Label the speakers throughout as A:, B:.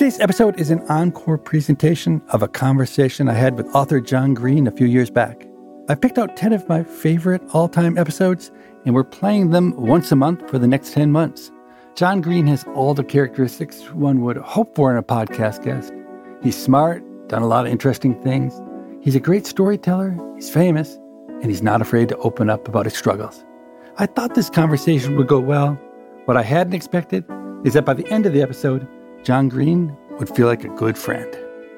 A: Today's episode is an encore presentation of a conversation I had with author John Green a few years back. I picked out 10 of my favorite all-time episodes, and we're playing them once a month for the next 10 months. John Green has all the characteristics one would hope for in a podcast guest. He's smart, done a lot of interesting things. He's a great storyteller, he's famous, and he's not afraid to open up about his struggles. I thought this conversation would go well. What I hadn't expected is that by the end of the episode, John Green would feel like a good friend.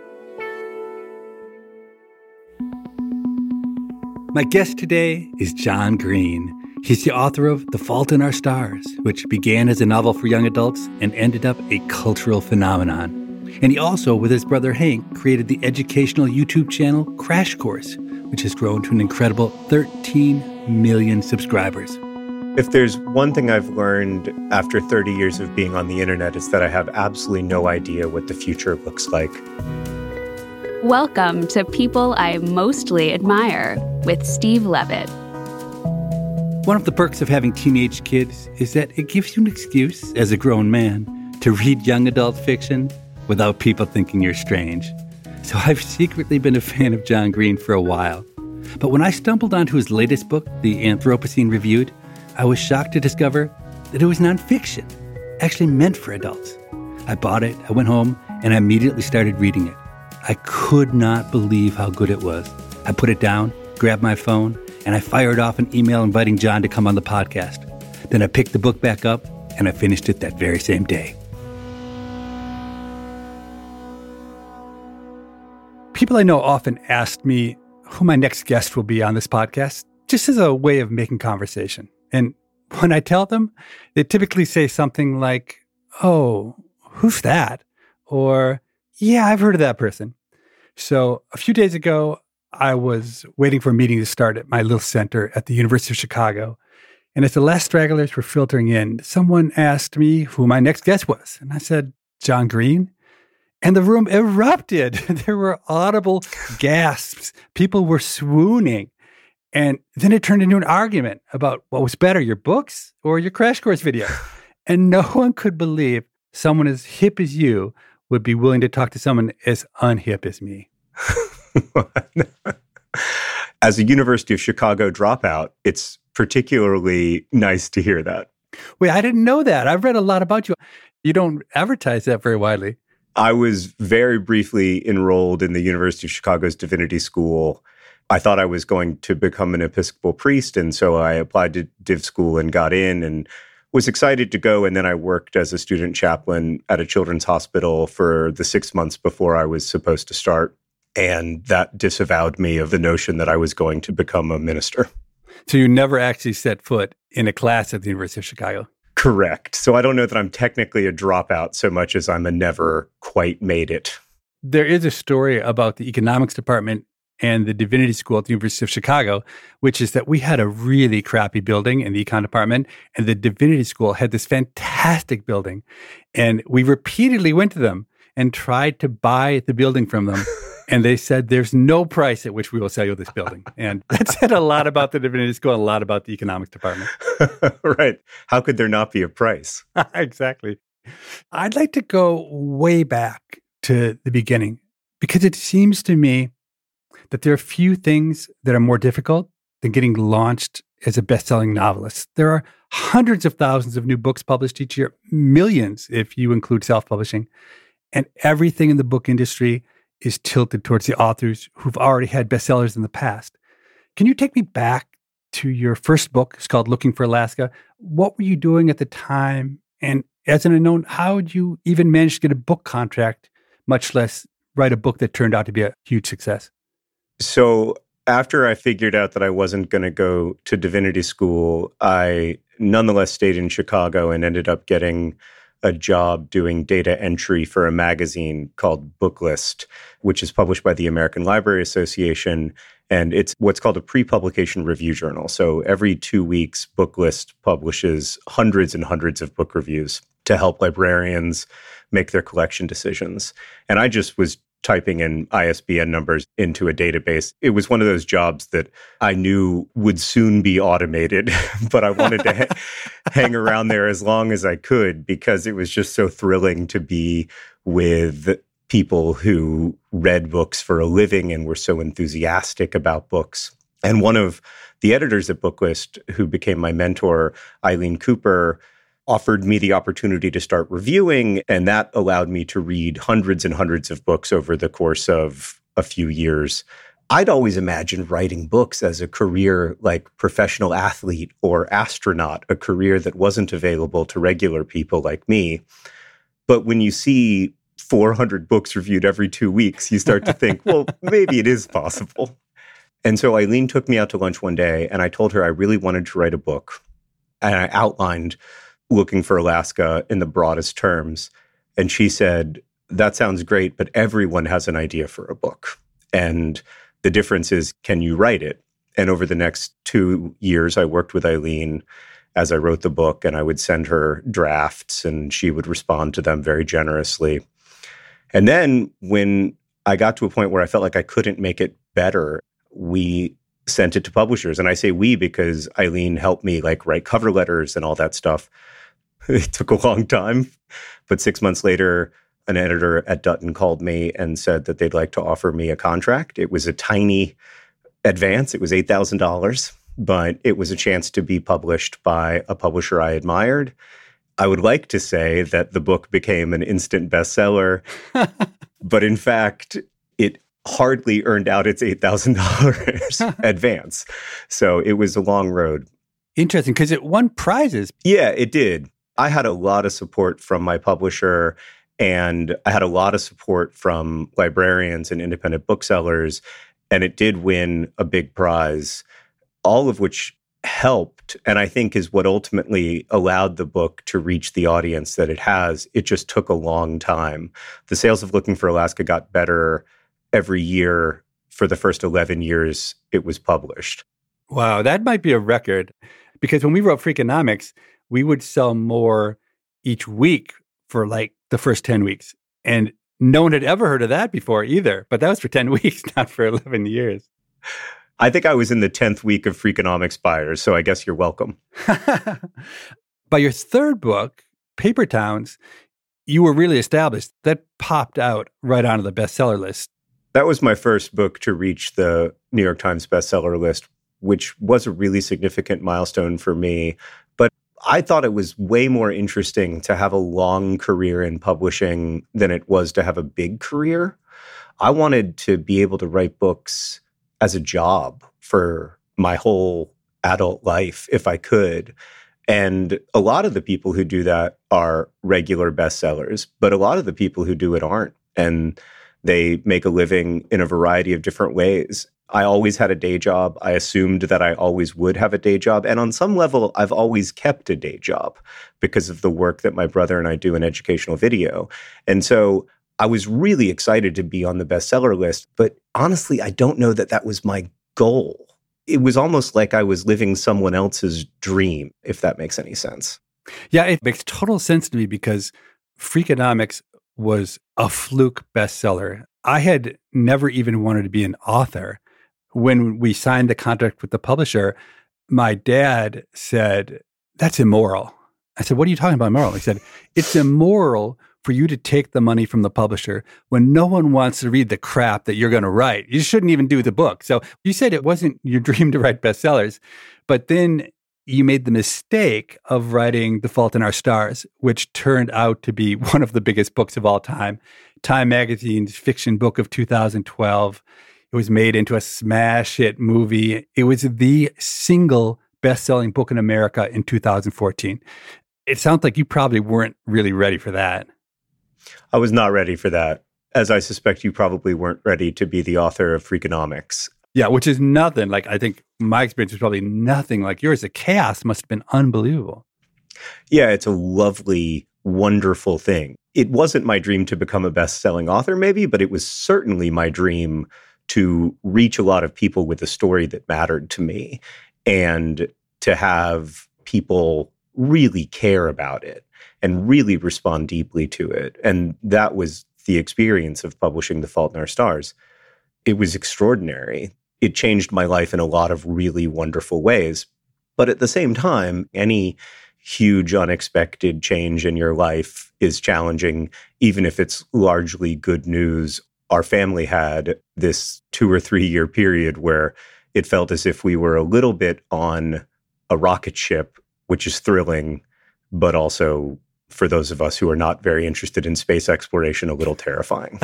A: My guest today is John Green. He's the author of The Fault in Our Stars, which began as a novel for young adults and ended up a cultural phenomenon. And he also, with his brother Hank, created the educational YouTube channel Crash Course, which has grown to an incredible 13 million subscribers.
B: If there's one thing I've learned after 30 years of being on the internet, it's that I have absolutely no idea what the future looks like.
C: Welcome to People I Mostly Admire with Steve Levitt.
A: One of the perks of having teenage kids is that it gives you an excuse, as a grown man, to read young adult fiction without people thinking you're strange. So I've secretly been a fan of John Green for a while. But when I stumbled onto his latest book, The Anthropocene Reviewed, I was shocked to discover that it was nonfiction, actually meant for adults. I bought it, I went home, and I immediately started reading it. I could not believe how good it was. I put it down, grabbed my phone, and I fired off an email inviting John to come on the podcast. Then I picked the book back up, and I finished it that very same day. People I know often ask me who my next guest will be on this podcast, just as a way of making conversation. And when I tell them, they typically say something like, "Oh, who's that?" Or, "Yeah, I've heard of that person." So a few days ago, I was waiting for a meeting to start at my little center at the University of Chicago. And as the last stragglers were filtering in, someone asked me who my next guest was. And I said, "John Green." And the room erupted. There were audible gasps. People were swooning. And then it turned into an argument about what was better, your books or your Crash Course video. And no one could believe someone as hip as you would be willing to talk to someone as unhip as me.
B: As a University of Chicago dropout, it's particularly nice to hear that.
A: Wait, I didn't know that. I've read a lot about you. You don't advertise that very widely.
B: I was very briefly enrolled in the University of Chicago's Divinity School. I thought I was going to become an Episcopal priest, and so I applied to Div School and got in and was excited to go. And then I worked as a student chaplain at a children's hospital for the 6 months before I was supposed to start. And that disavowed me of the notion that I was going to become a minister.
A: So you never actually set foot in a class at the University of Chicago?
B: Correct. So I don't know that I'm technically a dropout so much as I'm a never quite made it.
A: There is a story about the economics department and the Divinity School at the University of Chicago, which is that we had a really crappy building in the econ department, and the Divinity School had this fantastic building. And we repeatedly went to them and tried to buy the building from them. And they said, "There's no price at which we will sell you this building." And that said a lot about the Divinity School and a lot about the economics department.
B: Right. How could there not be a price?
A: Exactly. I'd like to go way back to the beginning, because it seems to me that there are few things that are more difficult than getting launched as a best-selling novelist. There are hundreds of thousands of new books published each year, millions if you include self-publishing, and everything in the book industry is tilted towards the authors who've already had bestsellers in the past. Can you take me back to your first book? It's called Looking for Alaska. What were you doing at the time? And as an unknown, how did you even manage to get a book contract, much less write a book that turned out to be a huge success?
B: So after I figured out that I wasn't going to go to Divinity School, I nonetheless stayed in Chicago and ended up getting a job doing data entry for a magazine called Booklist, which is published by the American Library Association. And it's what's called a pre-publication review journal. So every 2 weeks, Booklist publishes hundreds and hundreds of book reviews to help librarians make their collection decisions. And I just was typing in ISBN numbers into a database. It was one of those jobs that I knew would soon be automated, but I wanted to hang around there as long as I could because it was just so thrilling to be with people who read books for a living and were so enthusiastic about books. And one of the editors at Booklist, who became my mentor, Eileen Cooper, offered me the opportunity to start reviewing, and that allowed me to read hundreds and hundreds of books over the course of a few years. I'd always imagined writing books as a career like professional athlete or astronaut, a career that wasn't available to regular people like me. But when you see 400 books reviewed every 2 weeks, you start to think, well, maybe it is possible. And so Eileen took me out to lunch one day, and I told her I really wanted to write a book. And I outlined Looking for Alaska in the broadest terms. And she said, that sounds great, but everyone has an idea for a book. And the difference is, can you write it? And over the next 2 years, I worked with Eileen as I wrote the book, and I would send her drafts, and she would respond to them very generously. And then when I got to a point where I felt like I couldn't make it better, we sent it to publishers. And I say we because Eileen helped me write cover letters and all that stuff. It took a long time. But 6 months later, an editor at Dutton called me and said that they'd like to offer me a contract. It was a tiny advance. It was $8,000, but it was a chance to be published by a publisher I admired. I would like to say that the book became an instant bestseller, but in fact, it hardly earned out its $8,000 advance. So it was a long road.
A: Interesting, because it won prizes.
B: Yeah, it did. I had a lot of support from my publisher, and I had a lot of support from librarians and independent booksellers, and it did win a big prize, all of which helped, and I think is what ultimately allowed the book to reach the audience that it has. It just took a long time. The sales of Looking for Alaska got better every year for the first 11 years it was published.
A: Wow, that might be a record. Because when we wrote Freakonomics, we would sell more each week for the first 10 weeks. And no one had ever heard of that before either. But that was for 10 weeks, not for 11 years.
B: I think I was in the 10th week of Freakonomics buyers, so I guess you're welcome.
A: By your third book, Paper Towns, you were really established. That popped out right onto the bestseller list.
B: That was my first book to reach the New York Times bestseller list, which was a really significant milestone for me. But I thought it was way more interesting to have a long career in publishing than it was to have a big career. I wanted to be able to write books as a job for my whole adult life, if I could. And a lot of the people who do that are regular bestsellers, but a lot of the people who do it aren't. And they make a living in a variety of different ways. I always had a day job. I assumed that I always would have a day job. And on some level, I've always kept a day job because of the work that my brother and I do in educational video. And so I was really excited to be on the bestseller list. But honestly, I don't know that that was my goal. It was almost like I was living someone else's dream, if that makes any sense.
A: Yeah, it makes total sense to me because Freakonomics was a fluke bestseller. I had never even wanted to be an author. When we signed the contract with the publisher, my dad said, "That's immoral." I said, "What are you talking about immoral?" He said, "It's immoral for you to take the money from the publisher when no one wants to read the crap that you're going to write. You shouldn't even do the book." So you said it wasn't your dream to write bestsellers, but then you made the mistake of writing The Fault in Our Stars, which turned out to be one of the biggest books of all time. Time Magazine's fiction book of 2012. It was made into a smash hit movie. It was the single best-selling book in America in 2014. It sounds like you probably weren't really ready for that.
B: I was not ready for that, as I suspect you probably weren't ready to be the author of Freakonomics.
A: Yeah, which is nothing. I think my experience was probably nothing like yours. The chaos must have been unbelievable.
B: Yeah, it's a lovely, wonderful thing. It wasn't my dream to become a best-selling author, maybe, but it was certainly my dream to reach a lot of people with a story that mattered to me and to have people really care about it and really respond deeply to it. And that was the experience of publishing The Fault in Our Stars. It was extraordinary. It changed my life in a lot of really wonderful ways. But at the same time, any huge unexpected change in your life is challenging, even if it's largely good news. Our family had this 2 or 3 year period where it felt as if we were a little bit on a rocket ship, which is thrilling, but also, for those of us who are not very interested in space exploration, a little terrifying.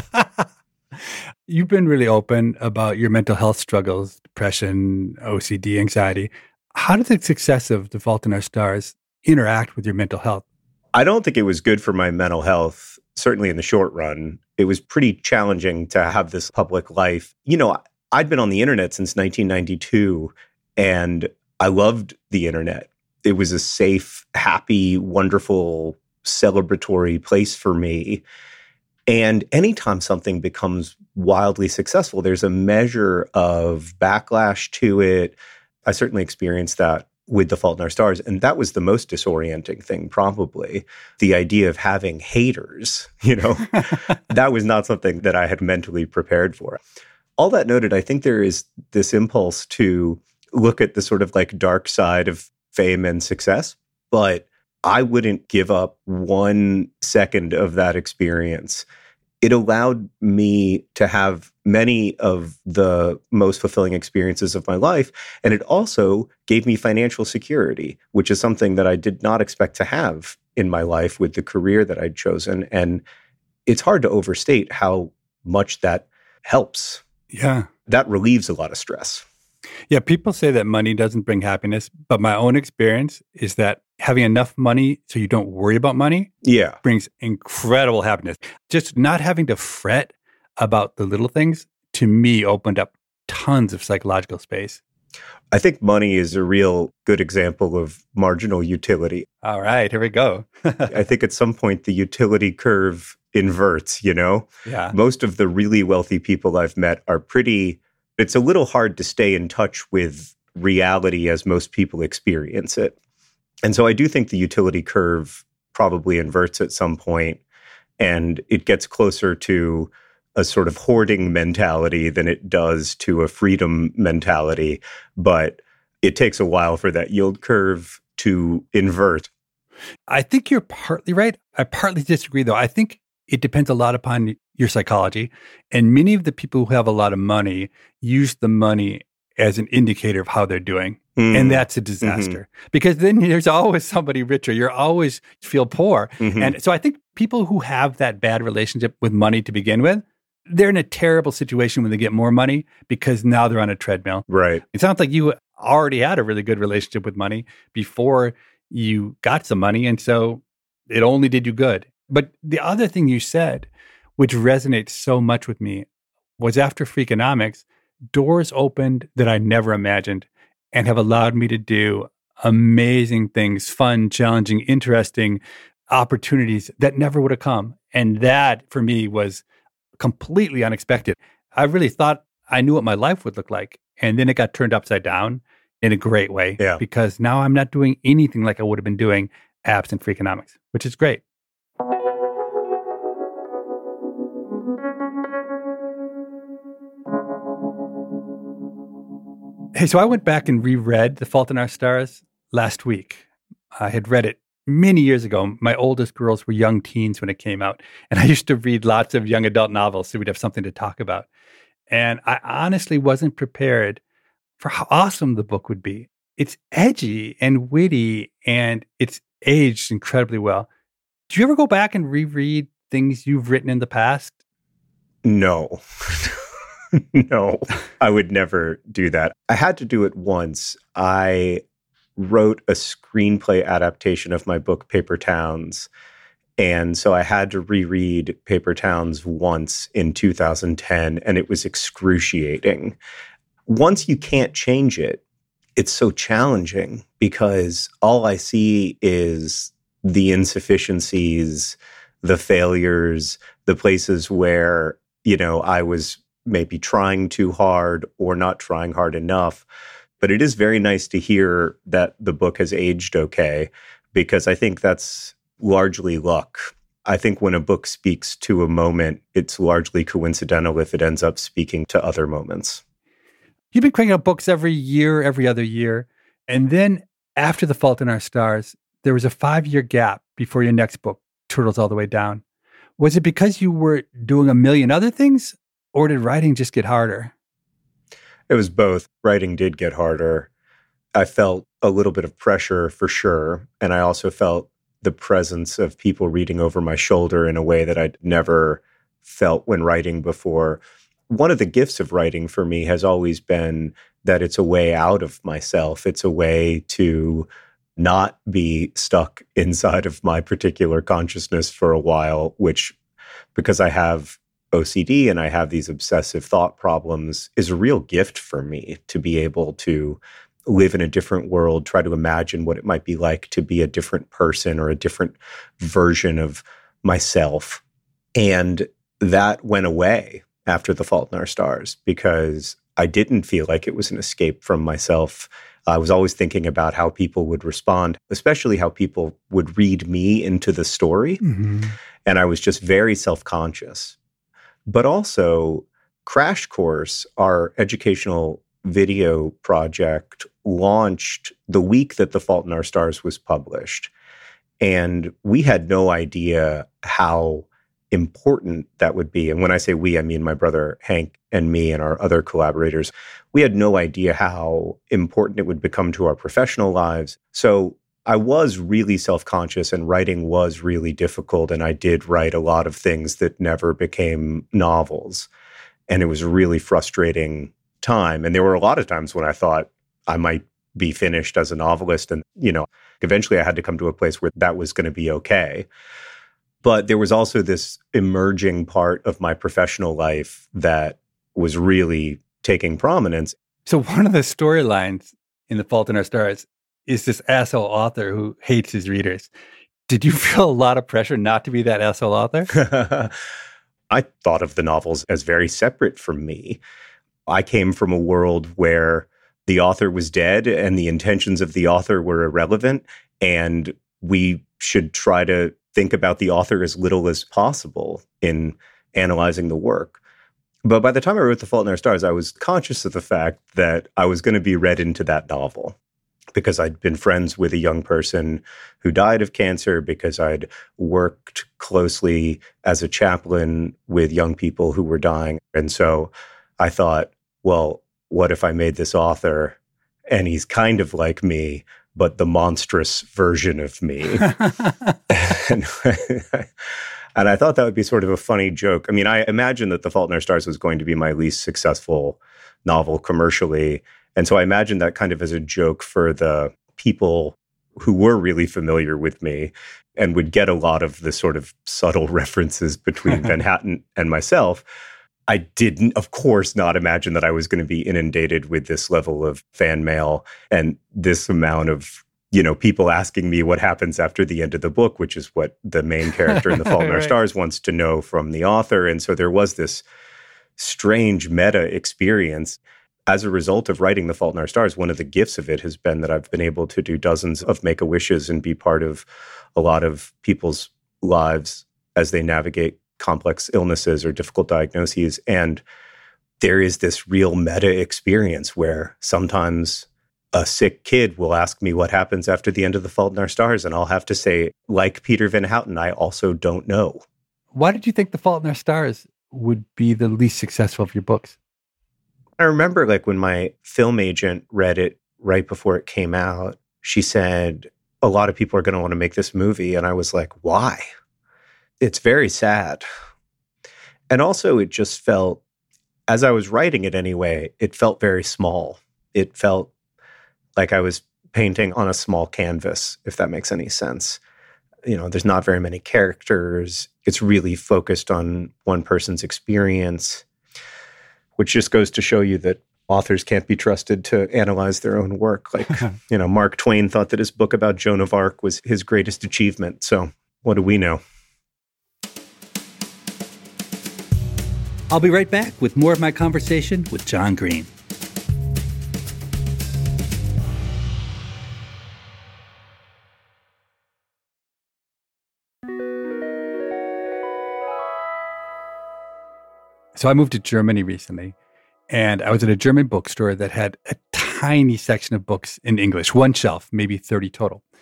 A: You've been really open about your mental health struggles, depression, OCD, anxiety. How did the success of The Fault in Our Stars interact with your mental health?
B: I don't think it was good for my mental health, certainly in the short run. It was pretty challenging to have this public life. You know, I'd been on the internet since 1992, and I loved the internet. It was a safe, happy, wonderful, celebratory place for me. And anytime something becomes wildly successful, there's a measure of backlash to it. I certainly experienced that with The Fault in Our Stars. And that was the most disorienting thing, probably. The idea of having haters, that was not something that I had mentally prepared for. All that noted, I think there is this impulse to look at the sort of like dark side of fame and success, but I wouldn't give up 1 second of that experience. It allowed me to have many of the most fulfilling experiences of my life. And it also gave me financial security, which is something that I did not expect to have in my life with the career that I'd chosen. And it's hard to overstate how much that helps.
A: Yeah.
B: That relieves a lot of stress.
A: Yeah, people say that money doesn't bring happiness, but my own experience is that having enough money so you don't worry about money brings incredible happiness. Just not having to fret about the little things, to me, opened up tons of psychological space.
B: I think money is a real good example of marginal utility.
A: All right, here we go.
B: I think at some point the utility curve inverts,
A: Yeah.
B: Most of the really wealthy people I've met are it's a little hard to stay in touch with reality as most people experience it. And so I do think the utility curve probably inverts at some point, and it gets closer to a sort of hoarding mentality than it does to a freedom mentality. But it takes a while for that yield curve to invert.
A: I think you're partly right. I partly disagree, though. I think it depends a lot upon your psychology. And many of the people who have a lot of money use the money as an indicator of how they're doing. And that's a disaster. Because then there's always somebody richer. You always feel poor. And so I think people who have that bad relationship with money to begin with, they're in a terrible situation when they get more money because now they're on a treadmill.
B: Right.
A: It sounds like you already had a really good relationship with money before you got some money. And so it only did you good. But the other thing you said, which resonates so much with me, was after Freakonomics, doors opened that I never imagined and have allowed me to do amazing things, fun, challenging, interesting opportunities that never would have come. And that, for me, was completely unexpected. I really thought I knew what my life would look like. And then it got turned upside down in a great way.
B: Yeah.
A: Because now I'm not doing anything like I would have been doing absent Freakonomics, which is great. Hey, so I went back and reread The Fault in Our Stars last week. I had read it many years ago. My oldest girls were young teens when it came out, and I used to read lots of young adult novels so we'd have something to talk about. And I honestly wasn't prepared for how awesome the book would be. It's edgy and witty, and it's aged incredibly well. Do you ever go back and reread things you've written in the past?
B: No. No, I would never do that. I had to do it once. I wrote a screenplay adaptation of my book, Paper Towns. And so I had to reread Paper Towns once in 2010, and it was excruciating. Once you can't change it, it's so challenging because all I see is the insufficiencies, the failures, the places where, I was maybe trying too hard or not trying hard enough. But it is very nice to hear that the book has aged okay, because I think that's largely luck. I think when a book speaks to a moment, it's largely coincidental if it ends up speaking to other moments.
A: You've been cranking out books every year, every other year. And then after The Fault in Our Stars, there was a 5-year gap before your next book, Turtles All the Way Down. Was it because you were doing a million other things, or did writing just get harder?
B: It was both. Writing did get harder. I felt a little bit of pressure for sure. And I also felt the presence of people reading over my shoulder in a way that I'd never felt when writing before. One of the gifts of writing for me has always been that it's a way out of myself. It's a way to not be stuck inside of my particular consciousness for a while, which, because I have OCD and I have these obsessive thought problems, is a real gift for me to be able to live in a different world, try to imagine what it might be like to be a different person or a different version of myself. And that went away after The Fault in Our Stars because I didn't feel like it was an escape from myself. I was always thinking about how people would respond, especially how people would read me into the story. Mm-hmm. And I was just very self-conscious. But also, Crash Course, our educational video project, launched the week that The Fault in Our Stars was published. And we had no idea how important that would be. And when I say we, I mean my brother Hank and me and our other collaborators. We had no idea how important it would become to our professional lives. So I was really self-conscious and writing was really difficult. And I did write a lot of things that never became novels. And it was a really frustrating time. And there were a lot of times when I thought I might be finished as a novelist. And, eventually I had to come to a place where that was going to be okay. But there was also this emerging part of my professional life that was really taking prominence.
A: So one of the storylines in The Fault in Our Stars is this asshole author who hates his readers. Did you feel a lot of pressure not to be that asshole author?
B: I thought of the novels as very separate from me. I came from a world where the author was dead and the intentions of the author were irrelevant, and we should try to think about the author as little as possible in analyzing the work. But by the time I wrote The Fault in Our Stars, I was conscious of the fact that I was going to be read into that novel because I'd been friends with a young person who died of cancer, because I'd worked closely as a chaplain with young people who were dying. And so I thought, well, what if I made this author and he's kind of like me, but the monstrous version of me? And I thought that would be sort of a funny joke. I mean, I imagined that The Fault in Our Stars was going to be my least successful novel commercially. And so I imagined that kind of as a joke for the people who were really familiar with me and would get a lot of the sort of subtle references between Van Hatten and myself. I didn't, of course, not imagine that I was going to be inundated with this level of fan mail and this amount of, people asking me what happens after the end of the book, which is what the main character in The Fault in Our Stars wants to know from the author. And so there was this strange meta experience. As a result of writing The Fault in Our Stars, one of the gifts of it has been that I've been able to do dozens of Make-A-Wishes and be part of a lot of people's lives as they navigate complex illnesses or difficult diagnoses. And there is this real meta experience where sometimes a sick kid will ask me what happens after the end of The Fault in Our Stars, and I'll have to say, like Peter Van Houten, I also don't know.
A: Why did you think The Fault in Our Stars would be the least successful of your books?
B: I remember when my film agent read it right before it came out, she said, a lot of people are going to want to make this movie. And I was like, why? It's very sad. And also it just felt, as I was writing it anyway, it felt very small. It felt like I was painting on a small canvas, if that makes any sense. There's not very many characters. It's really focused on one person's experience, which just goes to show you that authors can't be trusted to analyze their own work. Mark Twain thought that his book about Joan of Arc was his greatest achievement. So what do we know?
A: I'll be right back with more of my conversation with John Green. So I moved to Germany recently, and I was at a German bookstore that had a tiny section of books in English, one shelf, maybe 30 total.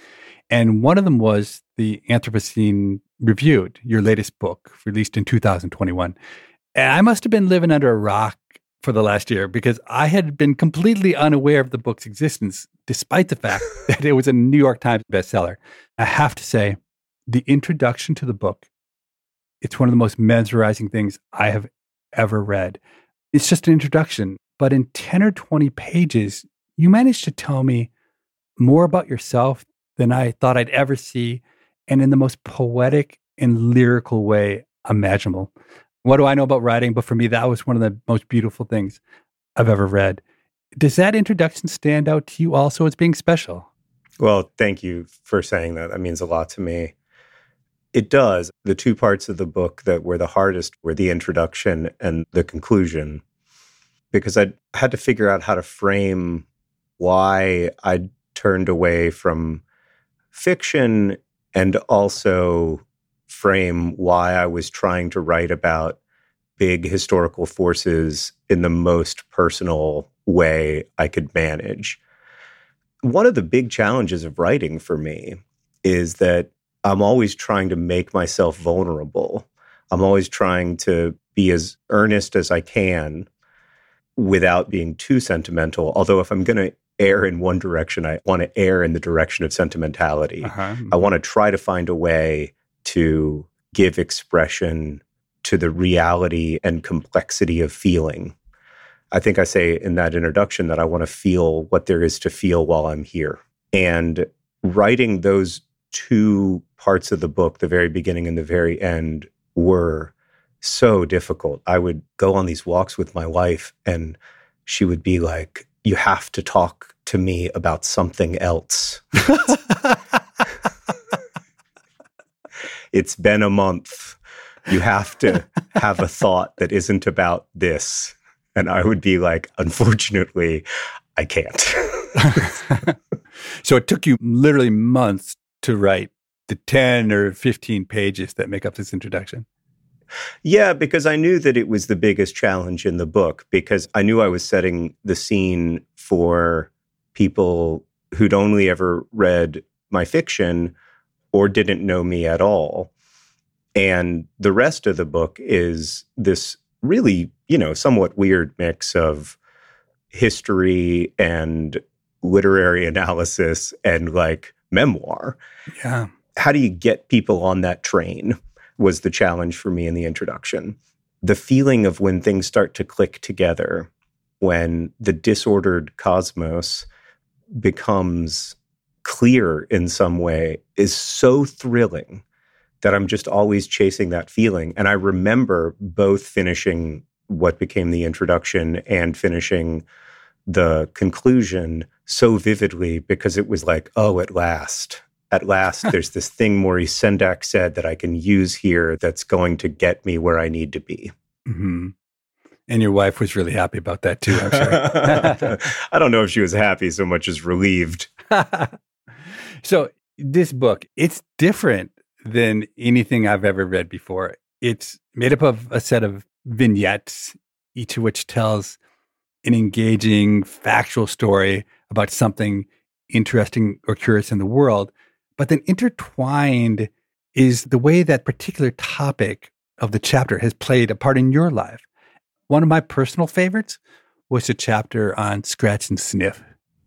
A: And one of them was the Anthropocene Reviewed, your latest book, released in 2021. And I must have been living under a rock for the last year because I had been completely unaware of the book's existence, despite the fact that it was a New York Times bestseller. I have to say, the introduction to the book, it's one of the most mesmerizing things I have ever read. It's just an introduction, but in 10 or 20 pages, you managed to tell me more about yourself than I thought I'd ever see, and in the most poetic and lyrical way imaginable. What do I know about writing? But for me, that was one of the most beautiful things I've ever read. Does that introduction stand out to you also as being special?
B: Well, thank you for saying that. That means a lot to me. It does. The two parts of the book that were the hardest were the introduction and the conclusion, because I had to figure out how to frame why I turned away from fiction and also frame why I was trying to write about big historical forces in the most personal way I could manage. One of the big challenges of writing for me is that I'm always trying to make myself vulnerable. I'm always trying to be as earnest as I can without being too sentimental. Although if I'm going to err in one direction, I want to err in the direction of sentimentality. I want to try to find a way to give expression to the reality and complexity of feeling. I think I say in that introduction that I want to feel what there is to feel while I'm here. And writing those two parts of the book, the very beginning and the very end, were so difficult. I would go on these walks with my wife and she would be like, "You have to talk to me about something else." It's been a month. You have to have a thought that isn't about this. And I would be like, unfortunately, I can't.
A: So it took you literally months to write the 10 or 15 pages that make up this introduction.
B: Yeah, because I knew that it was the biggest challenge in the book, because I knew I was setting the scene for people who'd only ever read my fiction or didn't know me at all. And the rest of the book is this really, somewhat weird mix of history and literary analysis and like memoir.
A: Yeah.
B: How do you get people on that train was the challenge for me in the introduction. The feeling of when things start to click together, when the disordered cosmos becomes clear in some way, is so thrilling that I'm just always chasing that feeling. And I remember both finishing what became the introduction and finishing the conclusion so vividly, because it was like, oh, at last, there's this thing Maurice Sendak said that I can use here that's going to get me where I need to be.
A: Mm-hmm. And your wife was really happy about that too, I'm sure.
B: I don't know if she was happy so much as relieved.
A: So this book, it's different than anything I've ever read before. It's made up of a set of vignettes, each of which tells an engaging, factual story about something interesting or curious in the world. But then intertwined is the way that particular topic of the chapter has played a part in your life. One of my personal favorites was a chapter on scratch and sniff.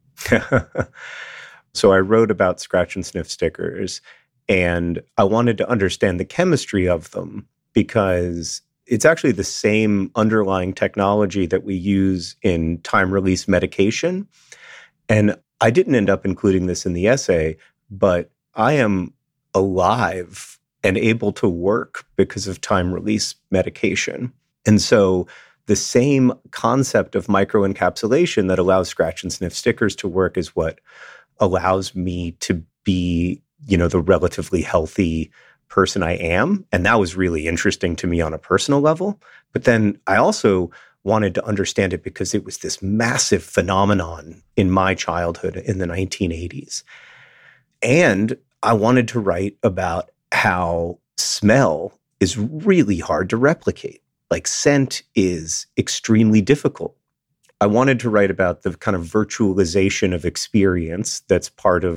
B: So I wrote about scratch and sniff stickers, and I wanted to understand the chemistry of them, because it's actually the same underlying technology that we use in time-release medication. And I didn't end up including this in the essay, but I am alive and able to work because of time-release medication. And so the same concept of microencapsulation that allows scratch and sniff stickers to work is what allows me to be, the relatively healthy person I am. And that was really interesting to me on a personal level. But then I also wanted to understand it because it was this massive phenomenon in my childhood in the 1980s. And I wanted to write about how smell is really hard to replicate. Like scent is extremely difficult. I wanted to write about the kind of virtualization of experience that's part of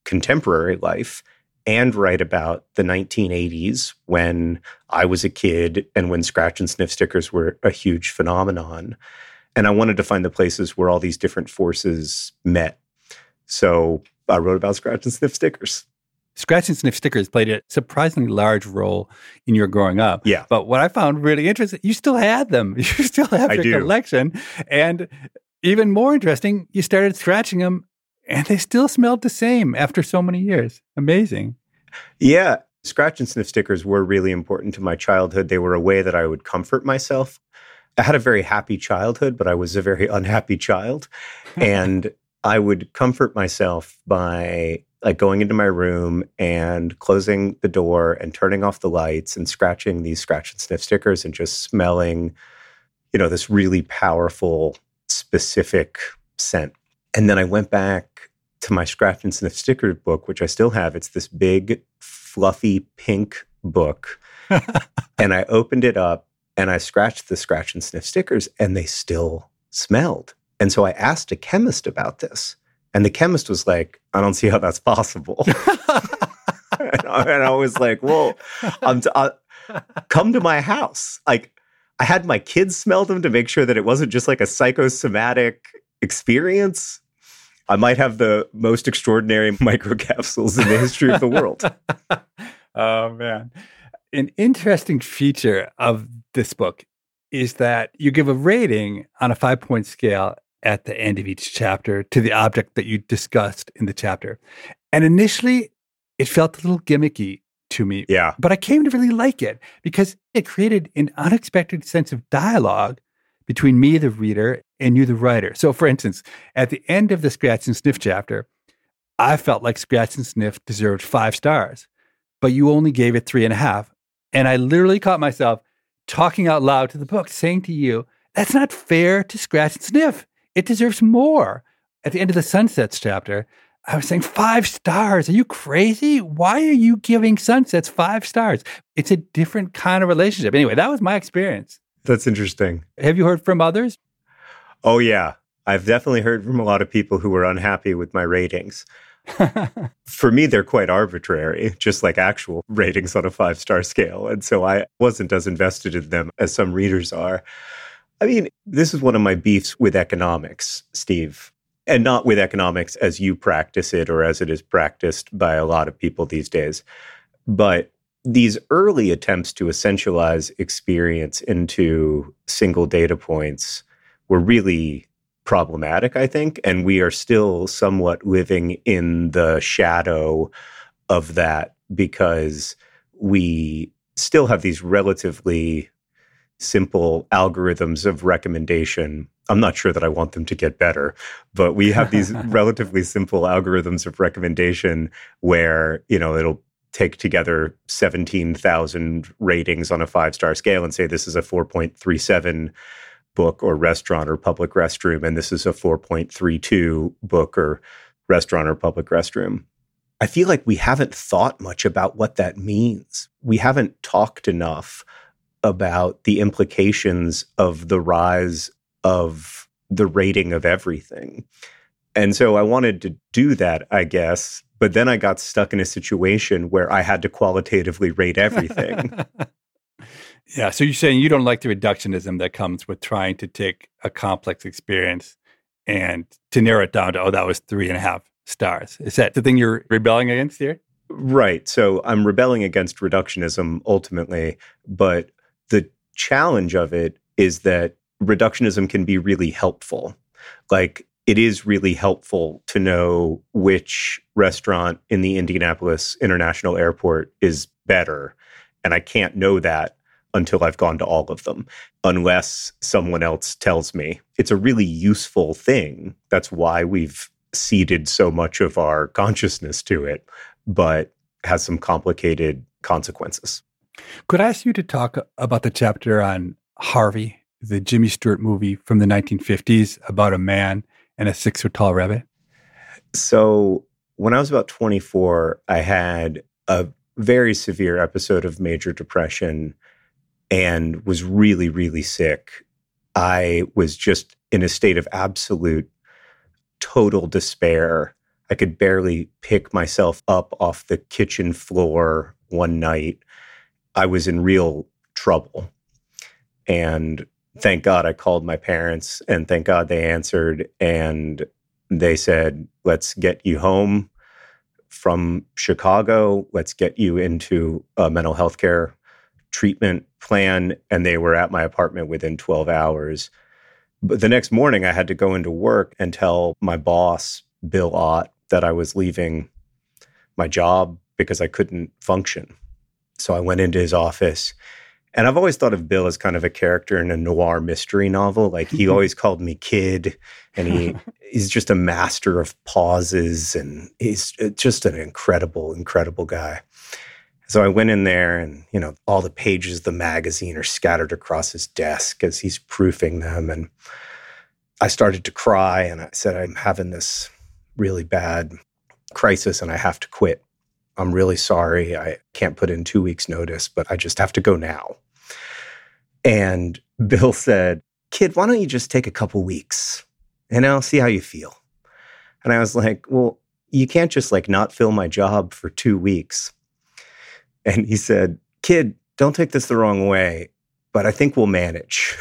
B: contemporary life and write about the 1980s when I was a kid and when scratch and sniff stickers were a huge phenomenon. And I wanted to find the places where all these different forces met. So I wrote about scratch and sniff stickers.
A: Scratch and sniff stickers played a surprisingly large role in your growing up.
B: Yeah.
A: But what I found really interesting, you still had them. You still have your collection. And even more interesting, you started scratching them and they still smelled the same after so many years. Amazing.
B: Yeah. Scratch and sniff stickers were really important to my childhood. They were a way that I would comfort myself. I had a very happy childhood, but I was a very unhappy child. And I would comfort myself by going into my room and closing the door and turning off the lights and scratching these scratch and sniff stickers and just smelling, this really powerful, specific scent. And then I went back to my scratch and sniff sticker book, which I still have. It's this big, fluffy pink book. And I opened it up and I scratched the scratch and sniff stickers and they still smelled. And so I asked a chemist about this. And the chemist was like, I don't see how that's possible. and I was like, well, come to my house. I had my kids smell them to make sure that it wasn't just like a psychosomatic experience. I might have the most extraordinary microcapsules in the history of the world.
A: Oh, man. An interesting feature of this book is that you give a rating on a 5-point scale at the end of each chapter to the object that you discussed in the chapter. And initially, it felt a little gimmicky to me.
B: Yeah.
A: But I came to really like it because it created an unexpected sense of dialogue between me, the reader, and you, the writer. So, for instance, at the end of the Scratch and Sniff chapter, I felt like Scratch and Sniff deserved 5 stars, but you only gave it 3.5. And I literally caught myself talking out loud to the book, saying to you, that's not fair to Scratch and Sniff. It deserves more. At the end of the Sunsets chapter, I was saying 5 stars. Are you crazy? Why are you giving Sunsets 5 stars? It's a different kind of relationship. Anyway, that was my experience.
B: That's interesting.
A: Have you heard from others?
B: Oh, yeah. I've definitely heard from a lot of people who were unhappy with my ratings. For me, they're quite arbitrary, just like actual ratings on a 5-star scale. And so I wasn't as invested in them as some readers are. I mean, this is one of my beefs with economics, Steve, and not with economics as you practice it or as it is practiced by a lot of people these days. But these early attempts to essentialize experience into single data points were really problematic, I think. And we are still somewhat living in the shadow of that because we still have these relatively simple algorithms of recommendation. I'm not sure that I want them to get better, but we have these relatively simple algorithms of recommendation where, it'll take together 17,000 ratings on a 5-star scale and say this is a 4.37 book or restaurant or public restroom, and this is a 4.32 book or restaurant or public restroom. I feel like we haven't thought much about what that means. We haven't talked enough about the implications of the rise of the rating of everything. And so I wanted to do that, I guess, but then I got stuck in a situation where I had to qualitatively rate everything.
A: Yeah, so you're saying you don't like the reductionism that comes with trying to take a complex experience and to narrow it down to, that was 3.5 stars. Is that the thing you're rebelling against here?
B: Right. So I'm rebelling against reductionism ultimately, but the challenge of it is that reductionism can be really helpful. Like, it is really helpful to know which restaurant in the Indianapolis International Airport is better. And I can't know that until I've gone to all of them, unless someone else tells me. It's a really useful thing. That's why we've ceded so much of our consciousness to it, but has some complicated consequences.
A: Could I ask you to talk about the chapter on Harvey, the Jimmy Stewart movie from the 1950s about a man and a 6-foot-tall rabbit?
B: So when I was about 24, I had a very severe episode of major depression and was really, really sick. I was just in a state of absolute, total despair. I could barely pick myself up off the kitchen floor one night. I was in real trouble. And thank God I called my parents, and thank God they answered. And they said, let's get you home from Chicago. Let's get you into a mental health care treatment plan. And they were at my apartment within 12 hours. But the next morning, I had to go into work and tell my boss, Bill Ott, that I was leaving my job because I couldn't function. So I went into his office. And I've always thought of Bill as kind of a character in a noir mystery novel. Like, he always called me kid, and he's just a master of pauses, and he's just an incredible, incredible guy. So I went in there, and, all the pages of the magazine are scattered across his desk as he's proofing them. And I started to cry, and I said, I'm having this really bad crisis, and I have to quit. I'm really sorry. I can't put in 2 weeks' notice, but I just have to go now. And Bill said, kid, why don't you just take a couple weeks and I'll see how you feel? And I was like, well, you can't just not fill my job for 2 weeks. And he said, kid, don't take this the wrong way, but I think we'll manage.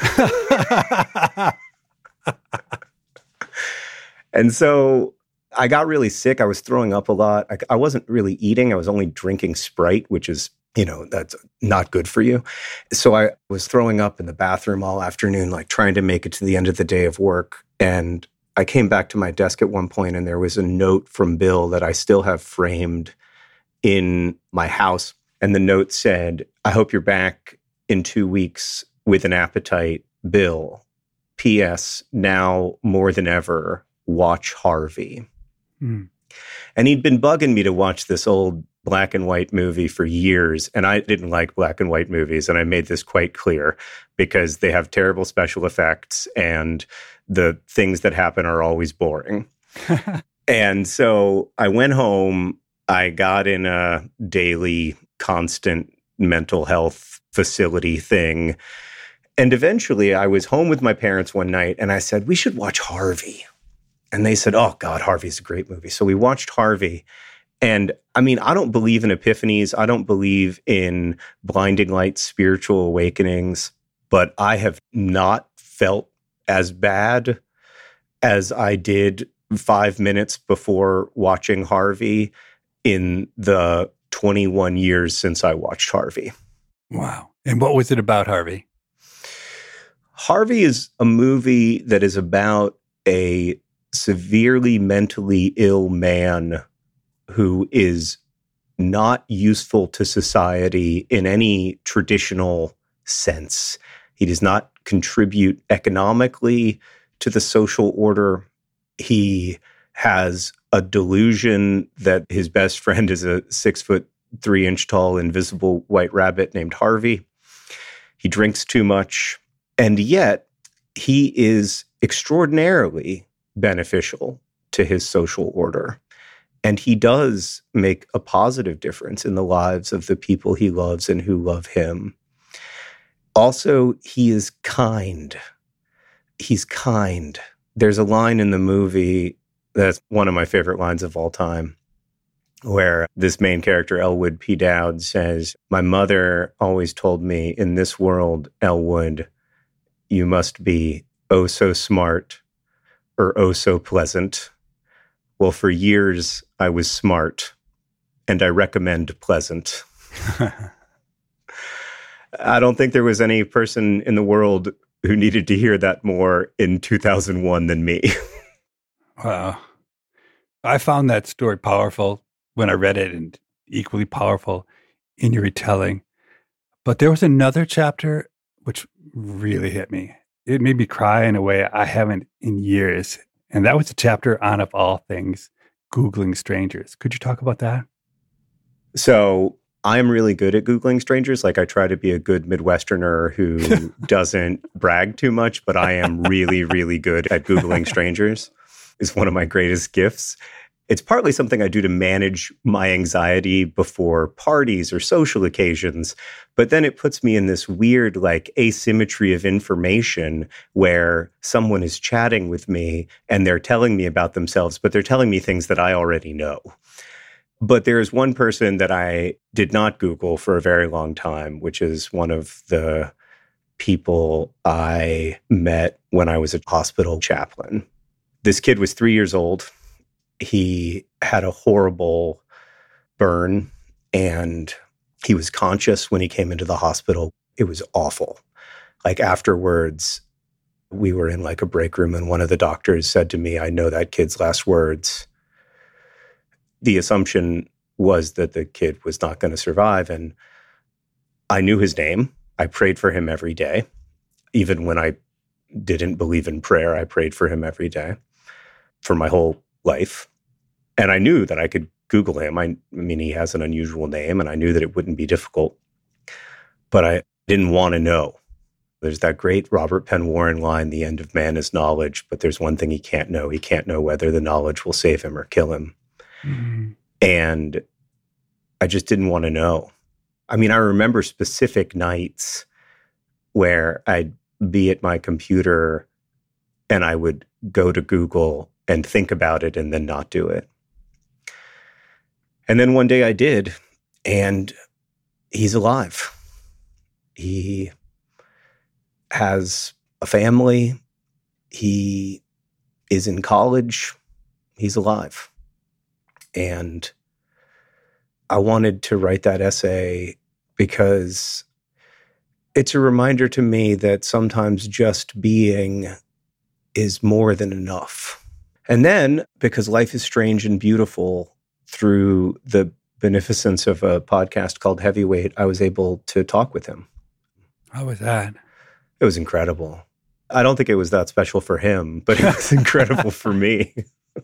B: And so I got really sick. I was throwing up a lot. I wasn't really eating. I was only drinking Sprite, which is, that's not good for you. So I was throwing up in the bathroom all afternoon, trying to make it to the end of the day of work. And I came back to my desk at one point, and there was a note from Bill that I still have framed in my house. And the note said, I hope you're back in 2 weeks with an appetite, Bill. P.S. Now more than ever, watch Harvey. Mm. And he'd been bugging me to watch this old black and white movie for years. And I didn't like black and white movies. And I made this quite clear because they have terrible special effects and the things that happen are always boring. And so I went home. I got in a daily constant mental health facility thing. And eventually I was home with my parents one night and I said, we should watch Harvey. And they said, oh, God, Harvey's a great movie. So we watched Harvey. And I don't believe in epiphanies. I don't believe in blinding lights, spiritual awakenings. But I have not felt as bad as I did 5 minutes before watching Harvey in the 21 years since I watched Harvey.
A: Wow. And what was it about Harvey?
B: Harvey is a movie that is about a severely mentally ill man who is not useful to society in any traditional sense. He does not contribute economically to the social order. He has a delusion that his best friend is a 6'3" tall invisible white rabbit named Harvey. He drinks too much, and yet he is extraordinarily beneficial to his social order. And he does make a positive difference in the lives of the people he loves and who love him. Also, he is kind. He's kind. There's a line in the movie that's one of my favorite lines of all time, where this main character, Elwood P. Dowd, says, my mother always told me, in this world, Elwood, you must be oh so smart or oh so pleasant. Well, for years, I was smart, and I recommend pleasant. I don't think there was any person in the world who needed to hear that more in 2001 than me.
A: Wow. I found that story powerful when I read it and equally powerful in your retelling. But there was another chapter which really hit me. It made me cry in a way I haven't in years. And that was a chapter on, of all things, Googling strangers. Could you talk about that?
B: So I'm really good at Googling strangers. I try to be a good Midwesterner who doesn't brag too much, but I am really, really good at Googling strangers. It's one of my greatest gifts. It's partly something I do to manage my anxiety before parties or social occasions, but then it puts me in this weird like asymmetry of information where someone is chatting with me and they're telling me about themselves, but they're telling me things that I already know. But there is one person that I did not Google for a very long time, which is one of the people I met when I was a hospital chaplain. This kid was 3 years old. He had a horrible burn and he was conscious when he came into the hospital. It was awful. Like afterwards, we were in like a break room and one of the doctors said to me, "I know that kid's last words." The assumption was that the kid was not going to survive. And I knew his name. I prayed for him every day. Even when I didn't believe in prayer, I prayed for him every day for my whole life. And I knew that I could Google him. I mean, he has an unusual name, and I knew that it wouldn't be difficult. But I didn't want to know. There's that great Robert Penn Warren line, "The end of man is knowledge," but there's one thing he can't know. He can't know whether the knowledge will save him or kill him. Mm-hmm. And I just didn't want to know. I mean, I remember specific nights where I'd be at my computer and I would go to Google and think about it and then not do it. And then one day I did, and he's alive. He has a family. He is in college. He's alive. And I wanted to write that essay because it's a reminder to me that sometimes just being is more than enough. And then, because life is strange and beautiful, through the beneficence of a podcast called Heavyweight, I was able to talk with him.
A: How was that?
B: It was incredible. I don't think it was that special for him, but it was incredible for me.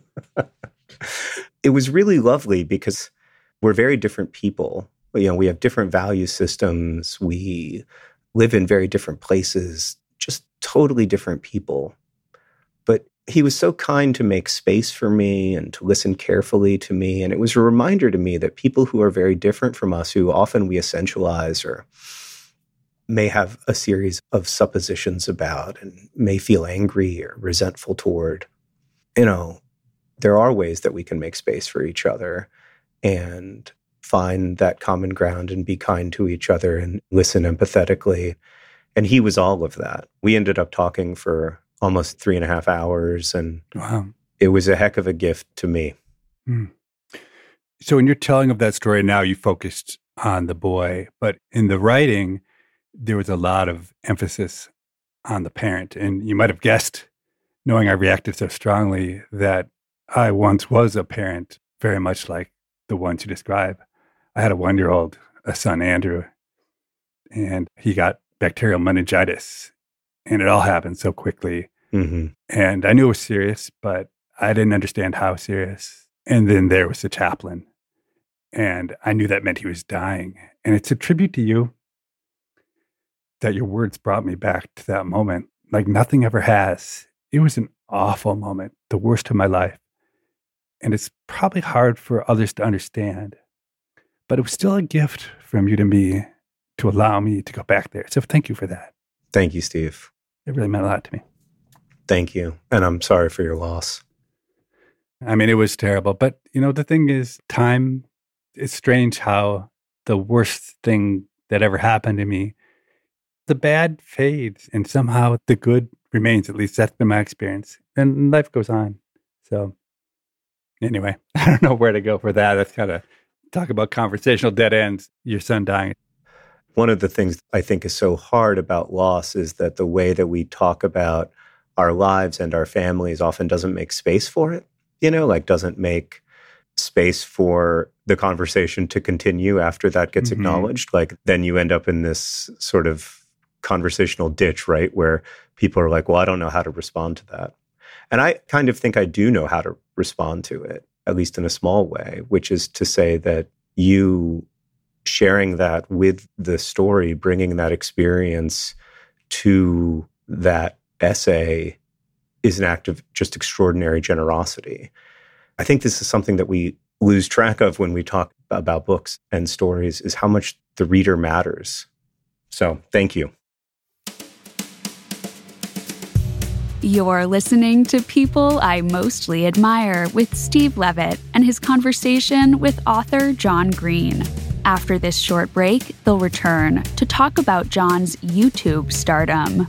B: It was really lovely because we're very different people. You know, we have different value systems. We live in very different places, just totally different people. But he was so kind to make space for me and to listen carefully to me. And it was a reminder to me that people who are very different from us, who often we essentialize or may have a series of suppositions about and may feel angry or resentful toward, you know, there are ways that we can make space for each other and find that common ground and be kind to each other and listen empathetically. And he was all of that. We ended up talking for almost 3.5 hours, and
A: wow.
B: It was a heck of a gift to me.
A: Mm. So in your telling of that story now, you focused on the boy, but in the writing, there was a lot of emphasis on the parent. And you might have guessed, knowing I reacted so strongly, that I once was a parent, very much like the ones you describe. I had a 1-year-old, a son, Andrew, and he got bacterial meningitis. And it all happened so quickly. Mm-hmm. And I knew it was serious, but I didn't understand how serious. And then there was the chaplain. And I knew that meant he was dying. And it's a tribute to you that your words brought me back to that moment like nothing ever has. It was an awful moment, the worst of my life. And it's probably hard for others to understand. But it was still a gift from you to me to allow me to go back there. So thank you for that.
B: Thank you, Steve.
A: It really meant a lot to me.
B: Thank you. And I'm sorry for your loss.
A: I mean, it was terrible. But, you know, the thing is, time, it's strange how the worst thing that ever happened to me, the bad fades and somehow the good remains. At least that's been my experience. And life goes on. So anyway, I don't know where to go for that. That's kind of talk about conversational dead ends, your son dying.
B: One of the things I think is so hard about loss is that the way that we talk about our lives and our families often doesn't make space for it, you know, like doesn't make space for the conversation to continue after that gets mm-hmm. acknowledged. Like then you end up in this sort of conversational ditch, right? Where people are like, well, I don't know how to respond to that. And I kind of think I do know how to respond to it, at least in a small way, which is to say that you sharing that with the story, bringing that experience to that essay is an act of just extraordinary generosity. I think this is something that we lose track of when we talk about books and stories, is how much the reader matters. So thank you.
C: You're listening to People I Mostly Admire with Steve Levitt and his conversation with author John Green. After this short break, they'll return to talk about John's YouTube stardom.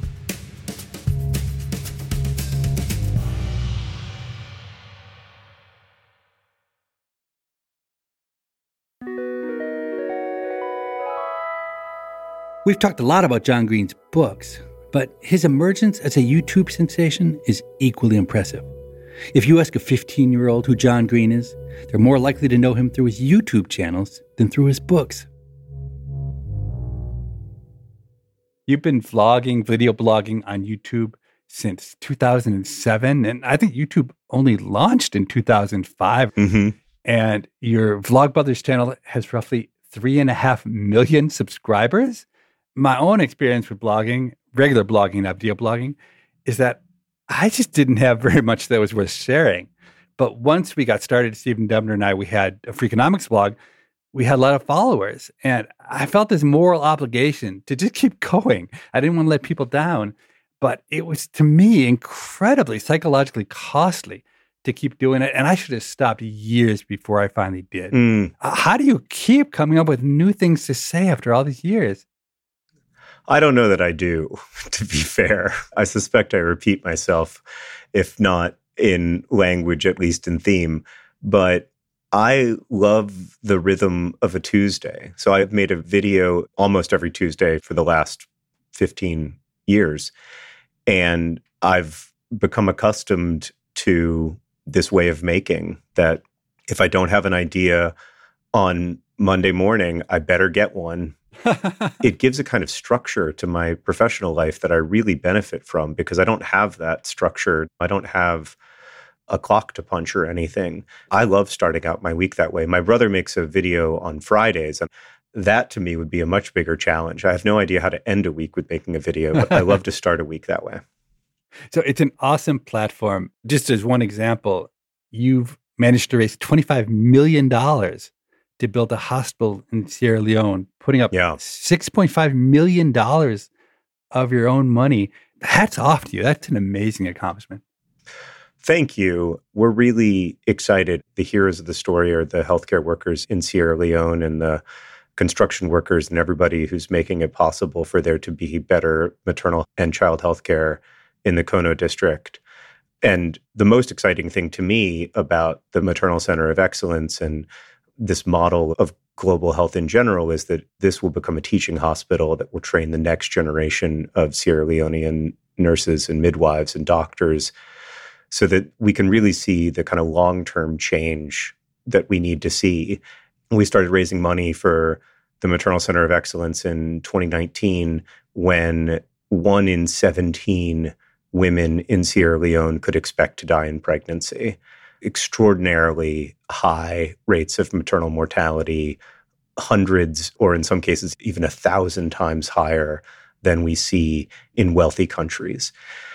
D: We've talked a lot about John Green's books, but his emergence as a YouTube sensation is equally impressive. If you ask a 15-year-old who John Green is, they're more likely to know him through his YouTube channels than through his books.
A: You've been vlogging, video blogging on YouTube since 2007, and I think YouTube only launched in 2005. And your Vlogbrothers channel has roughly 3.5 million subscribers. My own experience with blogging, regular blogging, not video blogging, is that I just didn't have very much that was worth sharing. But once we got started, Stephen Dubner and I, we had a Freakonomics blog, we had a lot of followers. And I felt this moral obligation to just keep going. I didn't want to let people down. But it was, to me, incredibly psychologically costly to keep doing it. And I should have stopped years before I finally did. How do you keep coming up with new things to say after all these years?
B: I don't know that I do, to be fair. I suspect I repeat myself, if not in language, at least in theme. But I love the rhythm of a Tuesday. So I've made a video almost every Tuesday for the last 15 years. And I've become accustomed to this way of making, that if I don't have an idea on Monday morning, I better get one. It gives a kind of structure to my professional life that I really benefit from, because I don't have that structure. I don't have a clock to punch or anything. I love starting out my week that way. My brother makes a video on Fridays, and that to me would be a much bigger challenge. I have no idea how to end a week with making a video, but I love to start a week that way.
A: So it's an awesome platform. Just as one example, you've managed to raise $25 million to build a hospital in Sierra Leone, putting up $6.5 million of your own money. Hats off to you. That's an amazing accomplishment.
B: Thank you. We're really excited. The heroes of the story are the healthcare workers in Sierra Leone and the construction workers and everybody who's making it possible for there to be better maternal and child healthcare in the Kono district. And the most exciting thing to me about the Maternal Center of Excellence and this model of global health in general is that this will become a teaching hospital that will train the next generation of Sierra Leonean nurses and midwives and doctors, so that we can really see the kind of long-term change that we need to see. We started raising money for the Maternal Center of Excellence in 2019, when 1 in 17 women in Sierra Leone could expect to die in pregnancy. Extraordinarily high rates of maternal mortality, hundreds, or in some cases, even 1,000 times higher than we see in wealthy countries.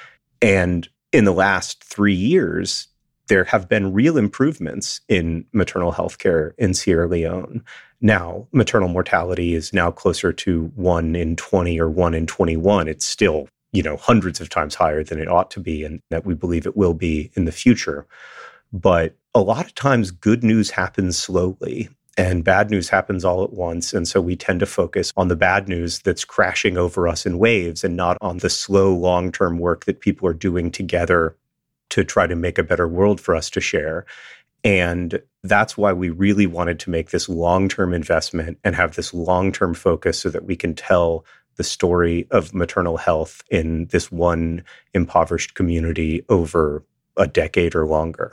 B: And in the last 3 years, there have been real improvements in maternal health care in Sierra Leone. Now, maternal mortality is now closer to 1 in 20 or 1 in 21. It's still, hundreds of times higher than it ought to be, and that we believe it will be in the future. But a lot of times, good news happens slowly and bad news happens all at once. And so we tend to focus on the bad news that's crashing over us in waves, and not on the slow, long-term work that people are doing together to try to make a better world for us to share. And that's why we really wanted to make this long-term investment and have this long-term focus, so that we can tell the story of maternal health in this one impoverished community over a decade or longer.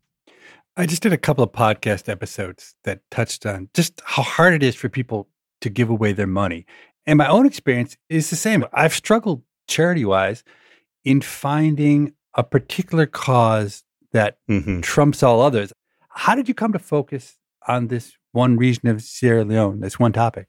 A: I just did a couple of podcast episodes that touched on just how hard it is for people to give away their money. And my own experience is the same. I've struggled charity-wise in finding a particular cause that trumps all others. How did you come to focus on this one region of Sierra Leone, this one topic?